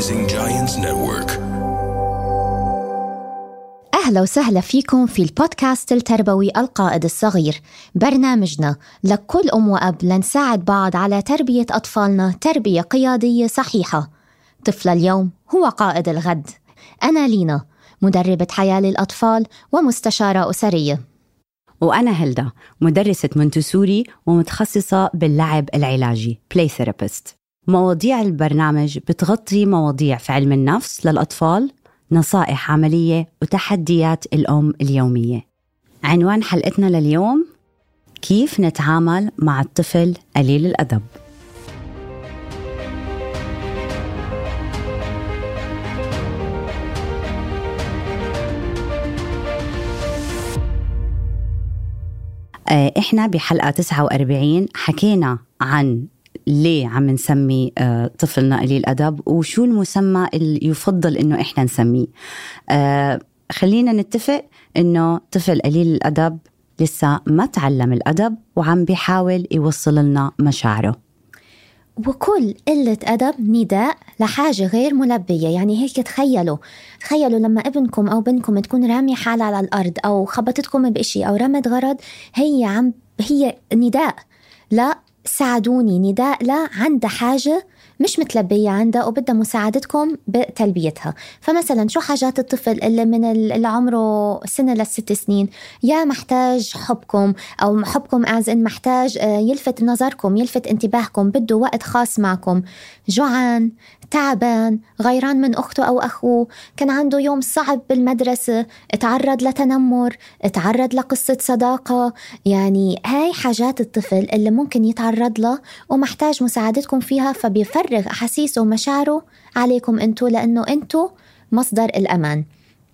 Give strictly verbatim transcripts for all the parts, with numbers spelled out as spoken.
Rising Giants Network. أهلا وسهلا فيكم في البودكاست التربوي القائد الصغير، برنامجنا لكل أم وأب لنساعد بعض على تربية أطفالنا تربية قيادية صحيحة. طفل اليوم هو قائد الغد. أنا لينا، مدربة حياة للأطفال ومستشارة أسرية. وأنا هلدا، مدرسة مونتسوري ومتخصصة باللعب العلاجي Play Therapist. مواضيع البرنامج بتغطي مواضيع في علم النفس للأطفال، نصائح عملية وتحديات الأم اليومية. عنوان حلقتنا لليوم: كيف نتعامل مع الطفل قليل الأدب. إحنا بحلقة تسعة وأربعين حكينا عن ليه عم نسمي طفلنا قليل أدب وشو المسمى اللي يفضل إنه إحنا نسميه. خلينا نتفق إنه طفل قليل الأدب لسه ما تعلم الأدب وعم بيحاول يوصل لنا مشاعره. وكل قلة أدب نداء لحاجة غير ملبية. يعني هيك تخيلوا تخيلوا لما ابنكم أو بنتكم تكون رامي حالها على الأرض أو خبطتكم بإشي أو رمت غرض، هي عم هي نداء لا ساعدوني، نداء لا عندها حاجة مش متلبية عندها وبدها مساعدتكم بتلبيتها. فمثلا شو حاجات الطفل اللي من اللي عمره سنة للست سنين؟ يا محتاج حبكم، أو حبكم از إن محتاج يلفت نظركم، يلفت انتباهكم، بده وقت خاص معكم، جوعان، تعبان، غيران من أخته أو أخوه، كان عنده يوم صعب بالمدرسة، اتعرض لتنمر، اتعرض لقصة صداقة. يعني هاي حاجات الطفل اللي ممكن يتعرض له ومحتاج مساعدتكم فيها، فبيفرغ أحاسيسه ومشاعره عليكم أنتو، لأنه أنتو مصدر الأمان.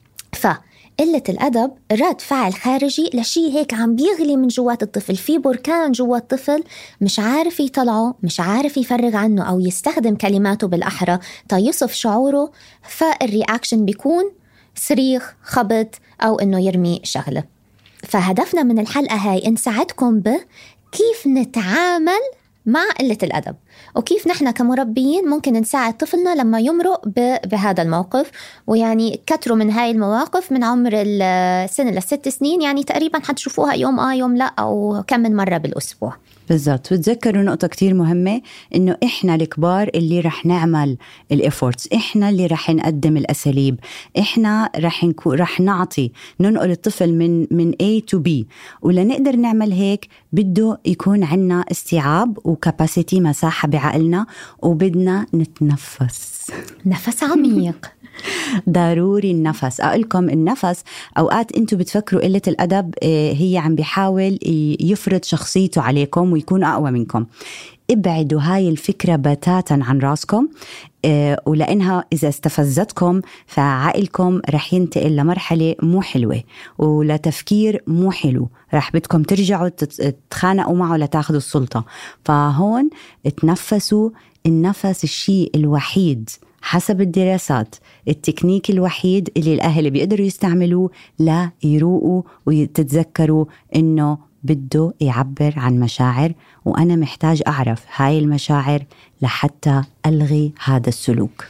فقلة الأدب رد فعل خارجي لشي هيك عم بيغلي من جوات الطفل، في بركان جوات الطفل مش عارف يطلعه، مش عارف يفرغ عنه أو يستخدم كلماته بالأحرى تيصف شعوره. فالرياكشن بيكون صريخ، خبط، أو إنه يرمي شغلة. فهدفنا من الحلقة هاي نساعدكم بكيف نتعامل مع قلة الأدب، وكيف نحن كمربيين ممكن نساعد طفلنا لما يمرق بهذا الموقف. ويعني كتروا من هاي المواقف من عمر السنة للست سنين، يعني تقريبا حتشوفوها يوم آه يوم لا، أو كم من مرة بالأسبوع. بالضبط. وتذكروا نقطة كتير مهمة، إنه إحنا الكبار اللي رح نعمل الإفورتس، إحنا اللي رح نقدم الأساليب، إحنا رح نكو رح نعطي ننقل الطفل من من A to B. ولنقدر نعمل هيك بده يكون عنا استيعاب وكاباسيتي، مساحة بعقلنا، وبدنا نتنفس نفس عميق. ضروري النفس. أقولكم النفس أوقات أنتوا بتفكروا قلة الأدب هي عم بيحاول يفرض شخصيته عليكم ويكون أقوى منكم. ابعدوا هاي الفكرة بتاتا عن راسكم، ولأنها إذا استفزتكم فعقلكم رح ينتقل لمرحلة مو حلوة ولتفكير مو حلو، رح بدكم ترجعوا تتخانقوا معه لتاخدوا السلطة. فهون تنفسوا. النفس الشيء الوحيد حسب الدراسات، التكنيك الوحيد اللي الأهل بيقدروا يستعملوه لا يروقوا ويتذكروا إنه بده يعبر عن مشاعر، وأنا محتاج أعرف هاي المشاعر لحتى ألغي هذا السلوك.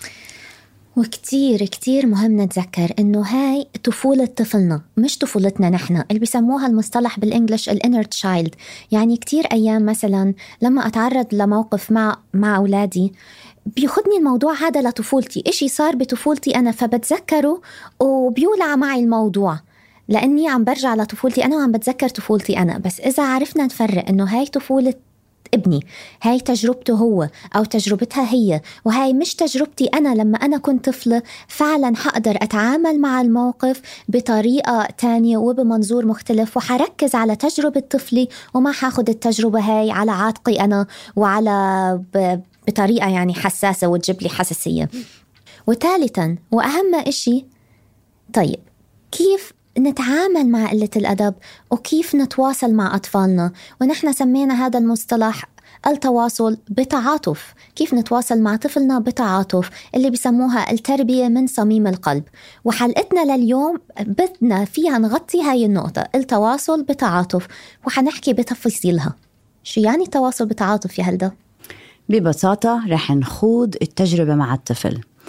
وكتير كتير مهم نتذكر إنه هاي طفولة طفلنا مش طفولتنا نحن، اللي بيسموها المصطلح بالإنجليش الانر تشايلد. يعني كتير أيام مثلا لما أتعرض لموقف مع مع أولادي بياخدني الموضوع هذا لطفولتي، إشي صار بطفولتي أنا، فبتذكره وبيولع معي الموضوع لأني عم برجع لطفولتي أنا وعم بتذكر طفولتي أنا. بس إذا عرفنا نفرق إنه هاي طفولة ابني، هاي تجربته هو أو تجربتها هي، وهاي مش تجربتي أنا لما أنا كنت طفلة، فعلا حقدر أتعامل مع الموقف بطريقة تانية وبمنظور مختلف، وحركز على تجربة طفلي وما حاخد التجربة هاي على عاتقي أنا وعلى ب... بطريقة يعني حساسة وتجيب لي حساسية. وثالثا وأهم إشي، طيب كيف نتعامل مع قلة الأدب وكيف نتواصل مع أطفالنا؟ ونحن سمينا هذا المصطلح التواصل بتعاطف. كيف نتواصل مع طفلنا بتعاطف، اللي بيسموها التربية من صميم القلب. وحلقتنا لليوم بدنا فيها نغطي هاي النقطة، التواصل بتعاطف، وحنحكي بتفاصيلها. شو يعني التواصل بتعاطف يا هلدا؟ ببساطة رح نخوض التجربة مع الطفل.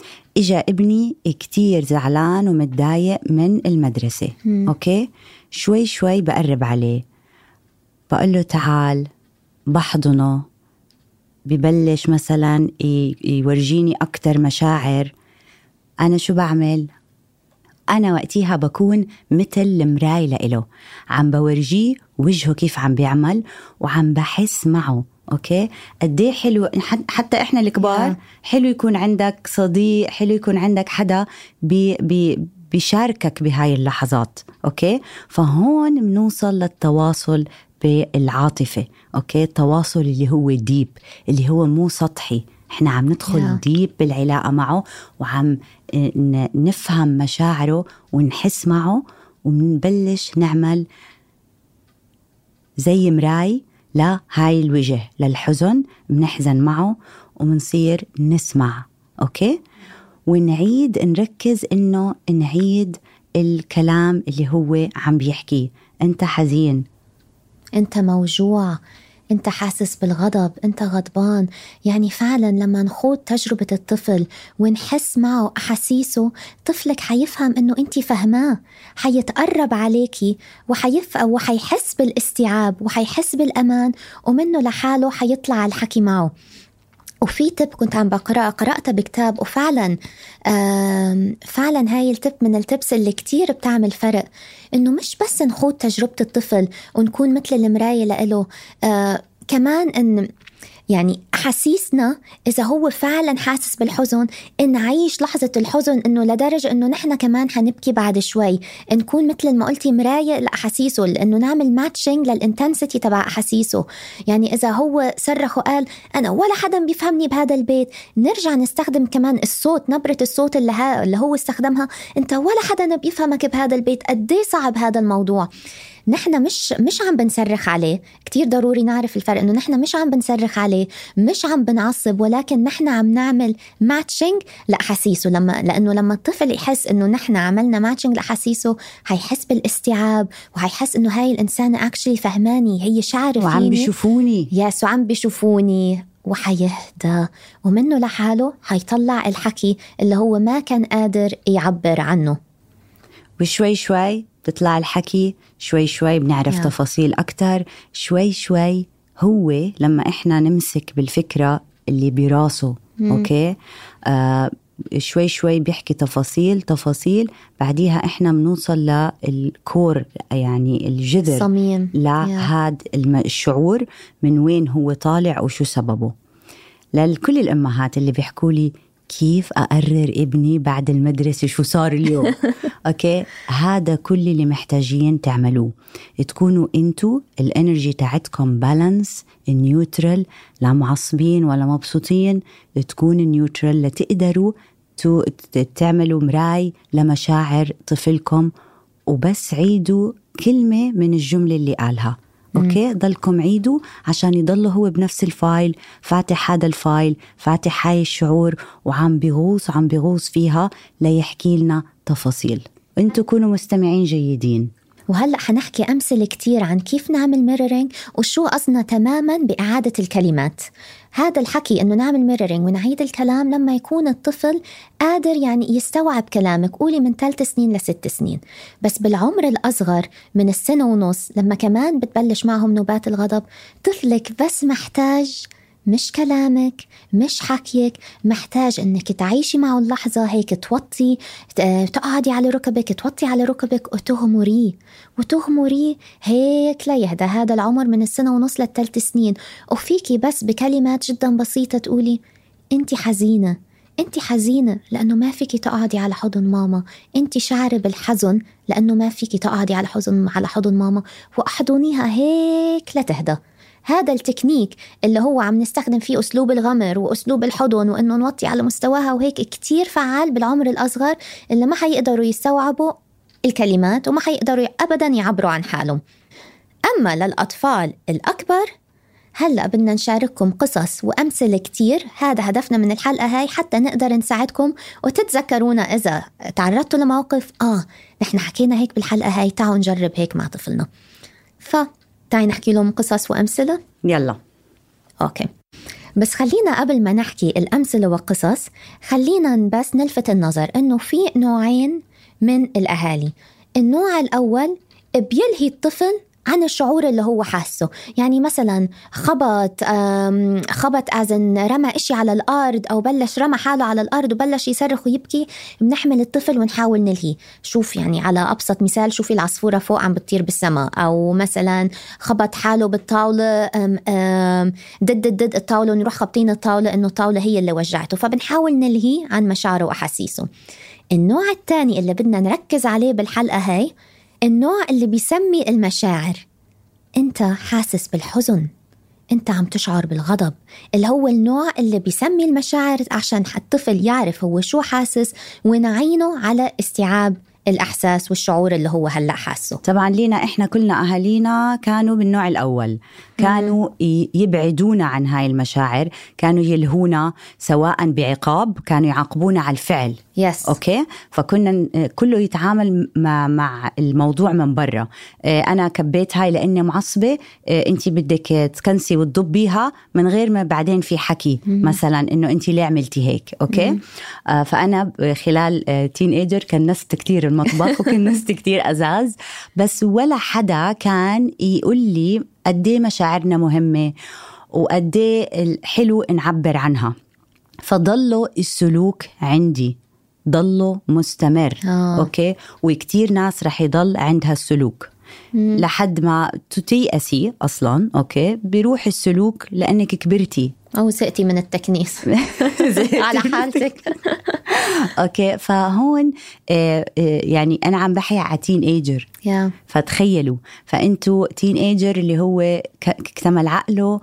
إجا ابني كتير زعلان ومتضايق من المدرسة. م. أوكي، شوي شوي بقرب عليه، بقول له تعال، بحضنه، ببلش مثلا يورجيني أكتر مشاعر. أنا شو بعمل؟ أنا وقتها بكون مثل المراية لإله، عم بورجيه وجهه كيف عم بيعمل وعم بحس معه. أوكي، قديه حلو حتى إحنا الكبار، حلو يكون عندك صديق، حلو يكون عندك حدا بي بي بيشاركك بهاي اللحظات. أوكي، فهون منوصل للتواصل بالعاطفة. أوكي، التواصل اللي هو ديب، اللي هو مو سطحي. إحنا عم ندخل yeah. ديب بالعلاقة معه، وعم نفهم مشاعره ونحس معه، ومنبلش نعمل زي مراي لهاي الوجه للحزن، بنحزن معه ومنصير نسمع. أوكي، ونعيد نركز إنه نعيد الكلام اللي هو عم بيحكيه. أنت حزين، أنت موجوع، أنت حاسس بالغضب، أنت غضبان. يعني فعلا لما نخوض تجربة الطفل ونحس معه أحاسيسه، طفلك حيفهم أنه أنت فهماه، حيتقرب عليكي وحيف أو حيحس بالاستيعاب وحيحس بالأمان، ومنه لحاله حيطلع الحكي معه. وفي تب كنت عم بقرأ قرأتها بكتاب، وفعلا فعلا هاي التب من التبس اللي كتير بتعمل فرق، إنه مش بس نخوض تجربة الطفل ونكون مثل المراية لإله، آه كمان إن يعني حسيسنا إذا هو فعلا حاسس بالحزن، إن نعيش لحظة الحزن إنه لدرجة إنه نحن كمان حنبكي بعد شوي، نكون مثل ما قلتي مراية لأحاسيسه، لأنه نعمل ماتشنج للإنتنسيتي تبع أحاسيسه. يعني إذا هو صرخ وقال أنا ولا حدا بيفهمني بهذا البيت، نرجع نستخدم كمان الصوت، نبرة الصوت اللي, ها اللي هو استخدمها، أنت ولا حدا بيفهمك بهذا البيت، قديه صعب هذا الموضوع. نحن مش مش عم بنصرخ عليه. كتير ضروري نعرف الفرق، إنه نحن مش عم بنصرخ عليه، مش عم بنعصب، ولكن نحن عم نعمل ماتشنج لأحاسيسه. لما لأنه لما الطفل يحس إنه نحن عملنا ماتشنج لأحاسيسه، هيحس بالاستيعاب، وهيحس إنه هاي الإنسانة أكشلي فهماني، هي شعر فيني وعم بيشوفوني، ياس وعم بيشوفوني، وحيهدى، ومنه لحاله حيطلع الحكي اللي هو ما كان قادر يعبر عنه. وشوي شوي تطلع الحكي، شوي شوي بنعرف yeah. تفاصيل أكتر، شوي شوي هو لما إحنا نمسك بالفكرة اللي براسه mm. أوكي آه شوي شوي بيحكي تفاصيل تفاصيل بعديها إحنا بنوصل للكور، يعني الجذر صميم لهذا yeah. الشعور من وين هو طالع وشو سببه. لكل الأمهات اللي بيحكوا لي كيف أقرر ابني بعد المدرسة شو صار اليوم أوكي، هذا كل اللي محتاجين تعملوه، تكونوا انتو الانرجي تاعتكم بالانس نيوترال، لا معصبين ولا مبسوطين، تكون نيوترال لتقدروا تعملوا مراي لمشاعر طفلكم. وبس عيدوا كلمة من الجملة اللي قالها أوكي، ضلكم عيدوا عشان يضل هو بنفس الفايل، فاتح هذا الفايل، فاتح هاي الشعور، وعم بيغوص عم بيغوص فيها ليحكي لنا تفاصيل. انتوا كونوا مستمعين جيدين. وهلأ حنحكي أمثلة كتير عن كيف نعمل ميرورينج وشو قصنا تماماً بإعادة الكلمات. هذا الحكي إنه نعمل ميرورينج ونعيد الكلام لما يكون الطفل قادر يعني يستوعب كلامك. قولي من ثلاث سنين لست سنين. بس بالعمر الأصغر من السنة ونص، لما كمان بتبلش معهم نوبات الغضب، طفلك بس محتاج مش كلامك مش حكيك، محتاج انك تعيشي معه اللحظة هيك، توطي تقعدي على ركبك، توطي على ركبك وتغمريه وتغمريه هيك ليهدى. هذا العمر من السنة ونص للثلاث سنين. وفيكي بس بكلمات جدا بسيطة تقولي انتي حزينة، انتي حزينة لأنه ما فيكي تقعدي على حضن ماما، انتي شعري بالحزن لأنه ما فيكي تقعدي على حضن على حضن ماما، وأحضنيها هيك لتهدى. هذا التكنيك اللي هو عم نستخدم فيه أسلوب الغمر وأسلوب الحضن وإنه نوطي على مستواها وهيك، كتير فعال بالعمر الأصغر اللي ما حيقدروا يستوعبوا الكلمات وما حيقدروا أبدا يعبروا عن حالهم. أما للأطفال الأكبر، هلأ بدنا نشارككم قصص وأمثلة كتير. هذا هدفنا من الحلقة هاي، حتى نقدر نساعدكم وتتذكرونا إذا تعرضتوا لموقف آه نحن حكينا هيك بالحلقة هاي، تعالوا نجرب هيك مع طفلنا. ف تعي نحكي لهم قصص وأمثلة. يلا. أوكي. بس خلينا قبل ما نحكي الأمثلة والقصص خلينا بس نلفت النظر إنه في نوعين من الأهالي. النوع الأول بيلهي الطفل عن الشعور اللي هو حاسه، يعني مثلا خبط خبط أذن رمى إشي على الأرض أو بلش رمى حاله على الأرض وبلش يصرخ ويبكي، بنحمل الطفل ونحاول نلهيه. شوف يعني على أبسط مثال، شوفي العصفورة فوق عم بتطير بالسماء، أو مثلا خبط حاله بالطاولة أم أم ضد ضد الطاولة ونروح خبطين الطاولة إنه الطاولة هي اللي وجعته، فبنحاول نلهيه عن مشاعره وأحاسيسه. النوع الثاني اللي بدنا نركز عليه بالحلقة هاي النوع اللي بيسمي المشاعر. انت حاسس بالحزن، انت عم تشعر بالغضب، اللي هو النوع اللي بيسمي المشاعر عشان الطفل يعرف هو شو حاسس ونعينه على استيعاب الأحساس والشعور اللي هو هلأ حاسه. طبعا لينا إحنا كلنا أهالينا كانوا بالنوع الأول، كانوا يبعدونا عن هاي المشاعر، كانوا يلهونا سواء بعقاب، كانوا يعاقبونا على الفعل. yes. أوكي، فكنا كله يتعامل مع, مع الموضوع من برا. أنا كبيت هاي لأني معصبة، أنتي بدك تكنسي وتضبيها من غير ما بعدين في حكي مم. مثلا إنه أنتي ليه عملتي هيك. أوكي مم. فأنا خلال تين ايجر كنست كتير المطبخ وكنست كتير أزاز، بس ولا حدا كان يقول لي قديه مشاعرنا مهمة وقديه الحلو نعبر عنها. فضلوا السلوك عندي ضلوا مستمر. آه. أوكي، وكتير ناس رح يضل عندها السلوك مم. لحد ما تتيأسي أصلاً. أوكي، بيروح السلوك لأنك كبرتي أو سقتي من التكنيس على حالتك. أوكي، فهون آه آه يعني أنا عم بحكي على تين ايجر. yeah. فتخيلوا، فأنتوا تين ايجر اللي هو اكتمل عقله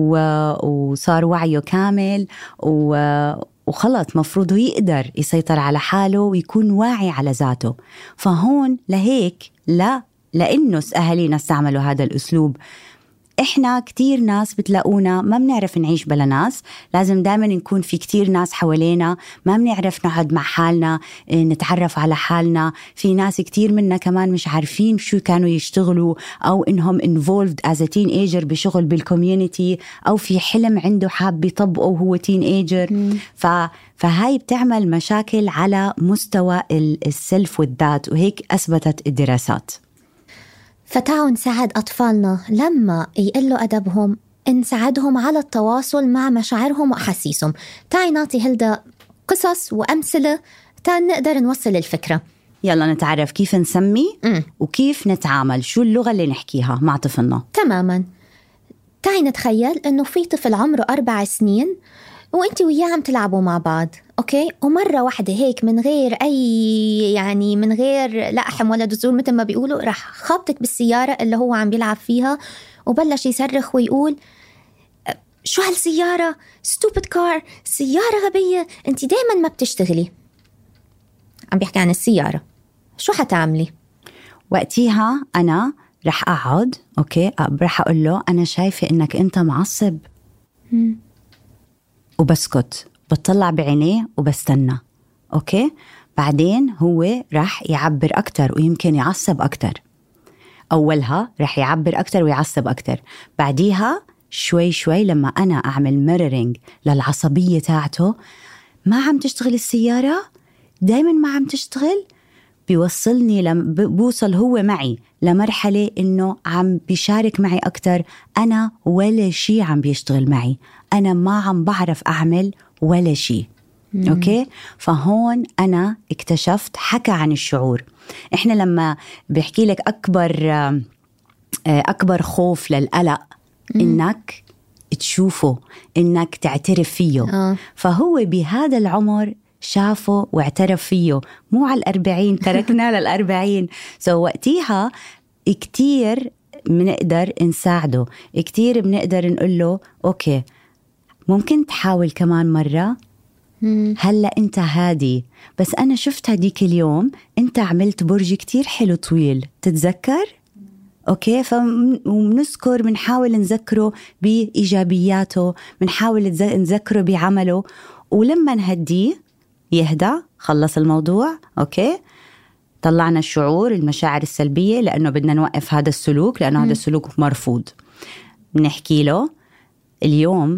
وصار وعيه كامل وخلص مفروض يقدر يسيطر على حاله ويكون واعي على ذاته. فهون لهيك لا لأنه أهالينا استعملوا هذا الأسلوب. إحنا كتير ناس بتلاقونا ما بنعرف نعيش بلا ناس، لازم دائما نكون في كتير ناس حوالينا، ما بنعرف نقعد مع حالنا نتعرف على حالنا. في ناس كتير منا كمان مش عارفين شو كانوا يشتغلوا أو إنهم involved as a teenager بشغل بالكوميونيتي، أو في حلم عنده حاب يطبقه وهو teenager. ف فهاي بتعمل مشاكل على مستوى السلف والذات، وهيك أثبتت الدراسات. فتعالوا نساعد أطفالنا لما يقلوا أدبهم، نساعدهم على التواصل مع مشاعرهم وأحاسيسهم. تعي نعطي هلدا قصص وأمثلة تا نقدر نوصل الفكرة. يلا نتعرف كيف نسمي م. وكيف نتعامل، شو اللغة اللي نحكيها مع طفلنا. تماما. تعي نتخيل أنه في طفل عمره أربع سنين وانتي وياه عم تلعبوا مع بعض. اوكي، ومرة واحدة هيك من غير اي يعني من غير لقحم ولا دزول مثل ما بيقولوا، راح خابطك بالسيارة اللي هو عم بيلعب فيها وبلش يصرخ ويقول شو هالسيارة، stupid car، سيارة غبية، انتي دايما ما بتشتغلي. عم بيحكي عن السيارة. شو حتعملي وقتيها؟ انا راح اقعد اوكي راح اقول له انا شايفة انك انت معصب م. وبسكت، بتطلع بعينيه وبستنى. أوكي، بعدين هو راح يعبر أكتر ويمكن يعصب أكتر. أولها راح يعبر أكتر ويعصب أكتر، بعديها شوي شوي لما أنا أعمل ميرورينج للعصبية تاعته، ما عم تشتغل السيارة، دايما ما عم تشتغل، بيوصلني لم بوصل هو معي لمرحلة إنه عم بيشارك معي أكتر. أنا ولا شي عم بيشتغل معي، أنا ما عم بعرف أعمل ولا شي. مم. أوكي، فهون أنا اكتشفت حكى عن الشعور. إحنا لما بيحكي لك أكبر أكبر خوف للقلق مم. إنك تشوفه، إنك تعترف فيه. آه. فهو بهذا العمر شافه واعترف فيه، مو على الأربعين، تركنا للأربعين. سو وقتيها كتير بنقدر نساعده، كتير بنقدر نقول له أوكي ممكن تحاول كمان مرة، هلأ أنت هادي، بس أنا شفت هديك اليوم أنت عملت برج كتير حلو طويل، تتذكر؟ أوكي، فمنذكر بنحاول نذكره بإيجابياته، بنحاول نذكره بعمله، ولما نهديه يهدى، خلص الموضوع. أوكي، طلعنا الشعور المشاعر السلبية لأنه بدنا نوقف هذا السلوك، لأنه م. هذا السلوك مرفوض. بنحكي له اليوم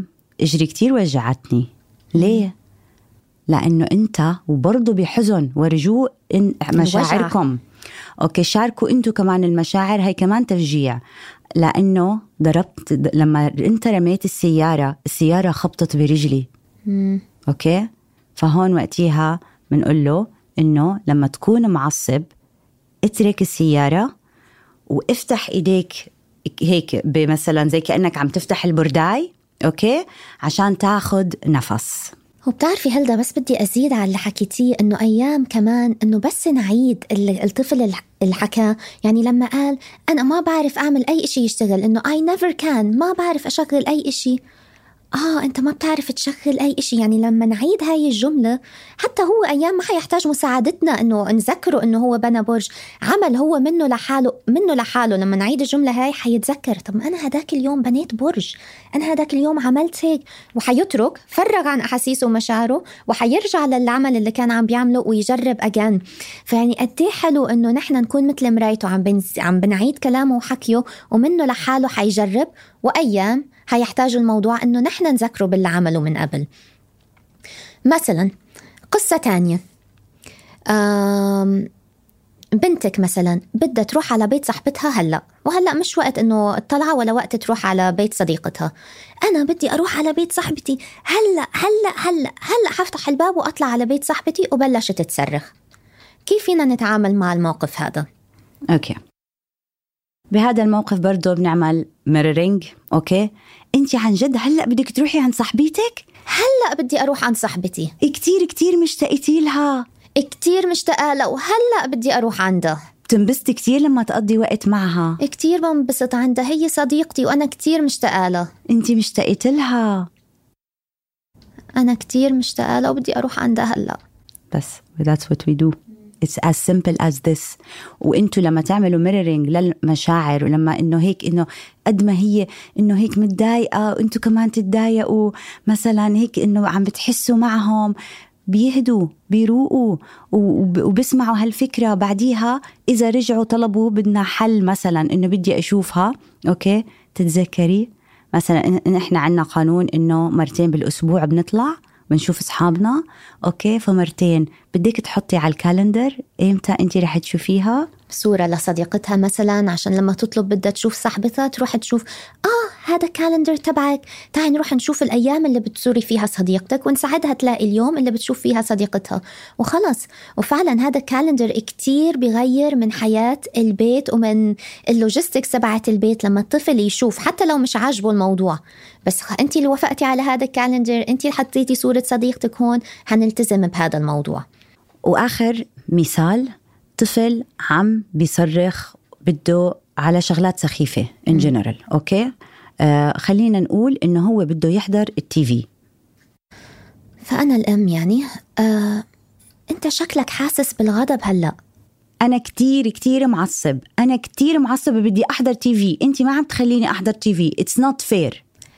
إجري كتير وجعتني. ليه؟ لأنه أنت وبرضو بحزن ورجوع إن مشاعركم. أوكي شاركوا أنتوا كمان المشاعر، هاي كمان تشجيع. لأنه ضربت لما أنت رميت السيارة، السيارة خبطت برجلي. مم. أوكي، فهون وقتها بنقول له إنه لما تكون معصب اترك السيارة وافتح إيديك هيك بمثلا زي كأنك عم تفتح البرداي، أوكي، عشان تاخد نفس. وبتعرفي هلدا بس بدي أزيد على اللي حكيتيه، إنه أيام كمان إنه بس نعيد الطفل اللي حكى، يعني لما قال أنا ما بعرف أعمل أي إشي يشتغل، إنه I never can، ما بعرف أشغل أي إشي. آه أنت ما بتعرف تشغل أي إشي، يعني لما نعيد هاي الجملة حتى هو أيام ما حيحتاج مساعدتنا إنه نذكره إنه هو بنى برج، عمل هو منه لحاله منه لحاله. لما نعيد الجملة هاي حيتذكر طب أنا هداك اليوم بنيت برج، أنا هداك اليوم عملت هيك، وحيترك فرغ عن أحاسيسه ومشاعره وحيرجع للعمل اللي كان عم بيعمله ويجرب أجان. فيعني قديه حلو إنه نحن نكون مثل مرايته، عم بنز... عم بنعيد كلامه وحكيه ومنه لحاله حيجرب، وأيام هيحتاج الموضوع إنه نحن نذكره باللي عمله من قبل. مثلا قصة تانية، بنتك مثلا بدها تروح على بيت صاحبتها هلأ، وهلأ مش وقت إنه تطلع ولا وقت تروح على بيت صديقتها. أنا بدي أروح على بيت صاحبتي هلأ هلأ هلأ هلأ، حفتح الباب وأطلع على بيت صاحبتي، وبلشت تصرخ. كيف فينا نتعامل مع الموقف هذا؟ أوكي، بهذا الموقف برضو بنعمل ميرورينج. أوكي، أنت عن جد هلأ بدك تروحي عند صاحبتك؟ هلأ بدي أروح عند صاحبتي، كتير كتير مشتاقتي لها، كتير مشتاقة لها، وهلأ بدي أروح عندها. بتنبسطي كتير لما تقضي وقت معها؟ كتير بنبسط عندها، هي صديقتي وأنا كتير مشتاقة لها. أنت مشتاقت لها؟ أنا كتير مشتاقة لها وبدي أروح عندها هلأ. بس that's what we do. It's as simple as this. وانتوا لما تعملوا mirroring للمشاعر، ولما انه هيك انه قد ما هي انه هيك متضايقة وانتوا كمان تتضايقوا مثلا هيك انه عم بتحسوا معهم، بيهدوا بيروقوا وبسمعوا هالفكرة. بعديها إذا رجعوا طلبوا بدنا حل مثلا إنه بدي أشوفها، أوكي، تتذكري مثلا إن إحنا عنا قانون إنه مرتين بالأسبوع بنطلع بنشوف أصحابنا، أوكي، فمرتين بدك تحطي على الكالندر إمتى أنتي رح تشوفيها صورة لصديقتها مثلا، عشان لما تطلب بدها تشوف صاحبتها تروح تشوف آه هذا كالندر تبعك، تعي نروح نشوف الأيام اللي بتزوري فيها صديقتك ونساعدها تلاقي اليوم اللي بتشوف فيها صديقتها وخلص. وفعلا هذا كالندر كتير بيغير من حياة البيت ومن اللوجيستكس تبعت البيت. لما الطفل يشوف حتى لو مش عاجبه الموضوع، بس أنتي اللي وافقتي على هذا الكالندر، أنتي اللي حطيتي صورة صديقتك هون، هنلتزم بهذا الموضوع. وآخر مثال، طفل عم بيصرخ بده على شغلات سخيفة in general، أوكي، آه خلينا نقول إنه هو بده يحضر التي في. فأنا الأم يعني آه، أنت شكلك حاسس بالغضب هلأ. أنا كتير كتير معصب، أنا كتير معصب بدي أحضر تي في، أنتي ما عم تخليني أحضر تي في. It's not fair.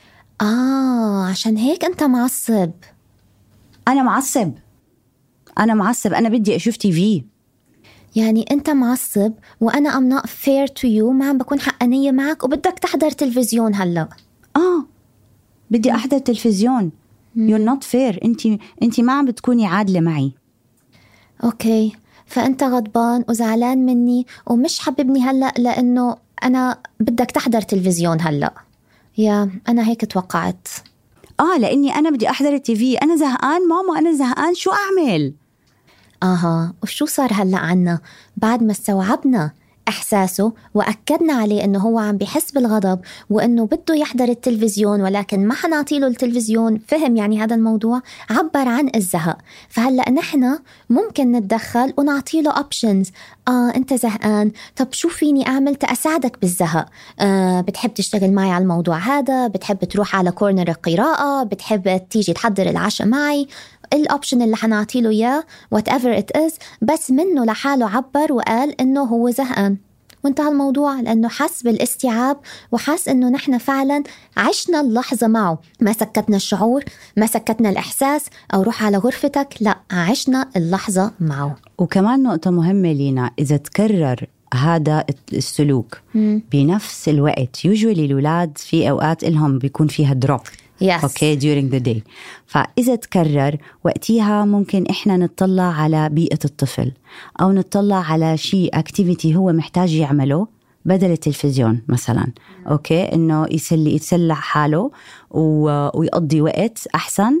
آه عشان هيك أنت معصب. أنا معصب، أنا معصب، أنا بدي أشوف تي في. يعني أنت معصب وأنا I'm not fair to you، ما عم بكون حقانية معك وبدك تحضر تلفزيون هلأ. آه بدي أحضر تلفزيون. You're not fair. أنتي أنتي ما عم بتكوني عادلة معي. أوكي، فأنت غضبان وزعلان مني ومش حببني هلأ لأنه أنا بدك تحضر تلفزيون هلأ. يا أنا هيك توقعت. آه لأني أنا بدي أحضر التي في، أنا زهقان ماما، أنا زهقان، شو أعمل؟ آها، وشو صار هلأ عنا بعد ما استوعبنا إحساسه وأكدنا عليه أنه هو عم بيحس بالغضب وأنه بده يحضر التلفزيون، ولكن ما حنعطيله التلفزيون، فهم يعني هذا الموضوع، عبر عن الزهق. فهلأ نحن ممكن نتدخل ونعطيله options. آه أنت زهقان، طب شو فيني أعمل تأساعدك بالزهق؟ آه بتحب تشتغل معي على الموضوع هذا، بتحب تروح على كورنر القراءة، بتحب تيجي تحضر العشاء معي، الأوبشن اللي حنعطيله إياه whatever it is. بس منه لحاله عبر وقال إنه هو زهقان وانتهى الموضوع، لأنه حس بالاستيعاب وحس إنه نحن فعلا عشنا اللحظة معه، ما سكتنا الشعور، ما سكتنا الإحساس أو روح على غرفتك، لا، عشنا اللحظة معه. وكمان نقطة مهمة لينا، إذا تكرر هذا السلوك مم. بنفس الوقت، يوجولي الأولاد في أوقات إلهم بيكون فيها دروب yes. اوكي during the day. فاذا تكرر وقتها ممكن احنا نطلع على بيئة الطفل او نطلع على شيء اكتيفيتي هو محتاج يعمله بدل التلفزيون مثلا. اوكي انه يسلي يتسلع حاله ويقضي وقت احسن.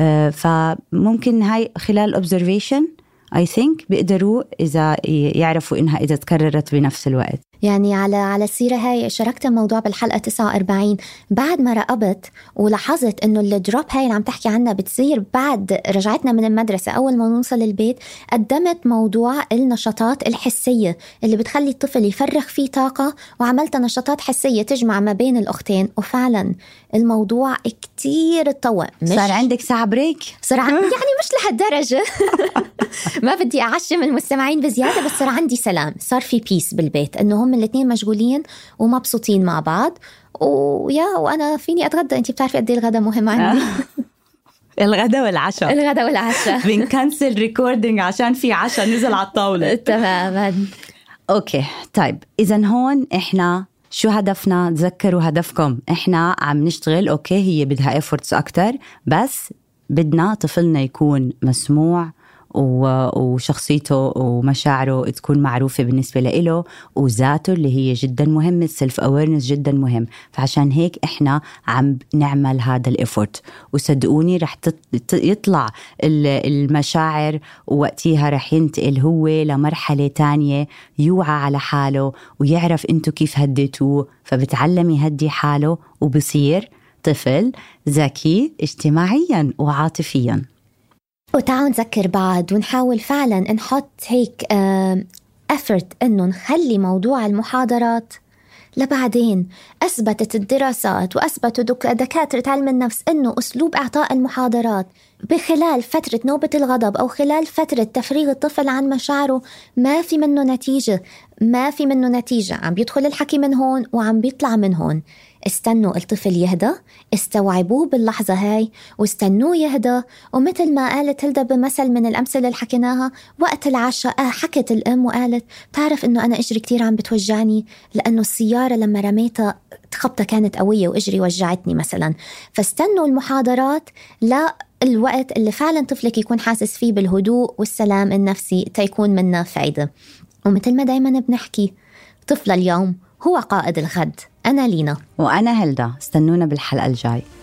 فممكن هاي خلال observation I think بيقدروا إذا يعرفوا إنها إذا تكررت بنفس الوقت. يعني على على السيرة هاي شاركت الموضوع بالحلقة تسعة وأربعين. بعد ما راقبت ولاحظت إنه الدروب هاي اللي عم تحكي عنها بتصير بعد رجعتنا من المدرسة أول ما نوصل البيت، قدمت موضوع النشاطات الحسية اللي بتخلي الطفل يفرغ فيه طاقة، وعملت نشاطات حسية تجمع ما بين الأختين، وفعلا الموضوع كتير اتطور. صار عندك ساعة بريك؟ صار يعني مش لهالدرجة ما بدي أعشم المستمعين بزيادة، بس صار عندي سلام، صار في بيس بالبيت إنه هم الاثنين مشغولين ومبسوطين مع بعض. ويا وأنا فيني أتغدى. أنتي بتعرفي قد إيه الغدا مهم عندي. الغدا والعشاء. الغدا والعشاء بنكنسل ريكوردينج عشان في عشاء نزل على الطاولة. تماما. أوكي طيب إذن هون إحنا شو هدفنا؟ تذكروا هدفكم. إحنا عم نشتغل أوكي هي بدها إفورتس أكتر، بس بدنا طفلنا يكون مسموع وشخصيته ومشاعره تكون معروفة بالنسبة له، وذاته اللي هي جدا مهمة، السلف أويرنس جدا مهم. فعشان هيك إحنا عم نعمل هذا الإفورت، وصدقوني رح يطلع المشاعر، ووقتها رح ينتقل هو لمرحلة تانية، يوعى على حاله ويعرف انتو كيف هديتوه، فبتعلم يهدي حاله وبصير طفل ذكي اجتماعيا وعاطفيا. وتعالوا نذكر بعض ونحاول فعلا نحط هيك أفرت إنه نخلي موضوع المحاضرات لبعدين. أثبتت الدراسات وأثبتوا دكاترة علم النفس إنه أسلوب إعطاء المحاضرات بخلال فترة نوبة الغضب أو خلال فترة تفريغ الطفل عن مشاعره ما في منه نتيجة، ما في منه نتيجة. عم بيدخل الحكي من هون وعم بيطلع من هون. استنوا الطفل يهدى، استوعبوه باللحظة هاي واستنوه يهدى. ومثل ما قالت هلدا بمثل من الأمثلة اللي حكيناها وقت العشاء، آه حكت الأم وقالت تعرف إنه أنا إجري كتير عم بتوجعني لأنه السيارة لما رميتها خبطة كانت قوية وإجري وجعتني مثلا. فاستنوا المحاضرات لا الوقت اللي فعلا طفلك يكون حاسس فيه بالهدوء والسلام النفسي تيكون منه فايدة. ومثل ما دايما بنحكي، طفل اليوم هو قائد الغد. أنا لينا وأنا هلدا. استنونا بالحلقة الجاي.